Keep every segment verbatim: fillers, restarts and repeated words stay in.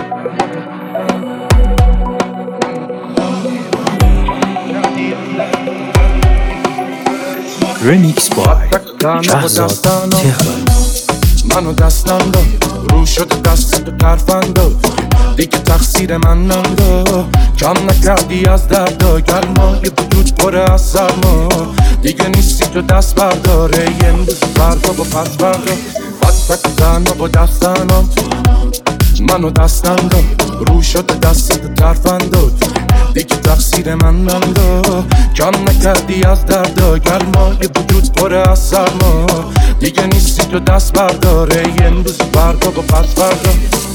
ریمیکس با شهزاد تهران. منو دستم داد رو شد دست تو طرفم داد دیگه تقصیر من ننداد کم نکردی از دردا گرمای وجود پره از سرما دیگه نیستی تو دست برداره امروز فردا با پس فردا بد بد زنها با دستنم منو دستم داد رو شد دست تو طرفم داد دیگه تقصیر من ننداد کم نکردی از دردا گرمای وجود پره از سرما دیگه نیستی تو دست برداره امروز فردا با پس فردا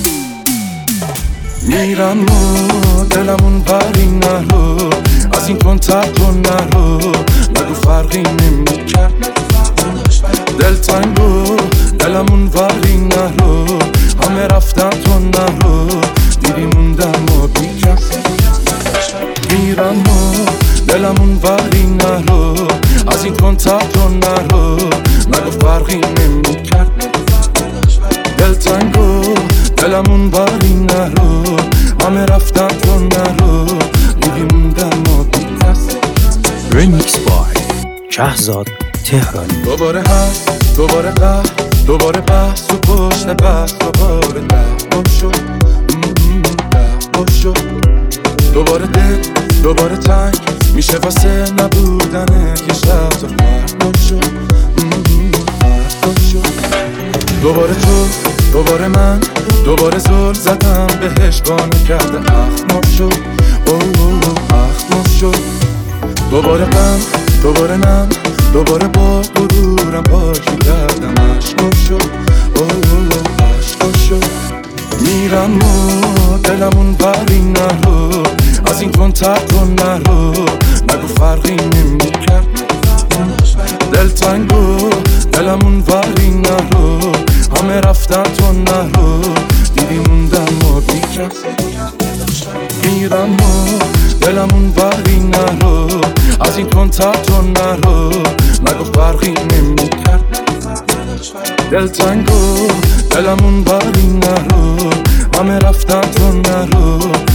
میرم و دلمون بری نرو از این کنتر کن نرو نگو فرقی نمی کرد دل تنگو دلمون بری نرو همه رفتن تو نرو دیدی موندم و بیکس میرم و دلمون بری نرو از این کنتر کن نرو نگو فرقی نمی کرد دل تنگو دلمون بری نرو همه رفتن تو نرو دیدی موندم و بیکس ریمیکس با شهزاد تهران. دوباره هست دوباره قهر دوباره بحث و پشت بحث دوباره ده شد ده شد دوباره دل دوباره تنگ میشه واسه نبودنه یه شب تو فرق شد دوباره تو دوباره من دوباره زل زدم بهش بانو کرده اخمار شد اوه اوه اخمار شد دوباره غم دوباره نم دوباره با غرورم پاکی کردم عشقار شد اوه اوه عشقار شد میرم و دلمون بری نرو از این کنتر کن نرو نگو فرقی نمی کرد دل تنگو دلمون بری نرو همه رفتن تو نرو دیدی موندم و بیکس میرم و دلمون بری نرو از این کنتر تو نرو نگو فرقی نمی کرد دل تنگو دلمون بری نرو همه رفتن تو نرو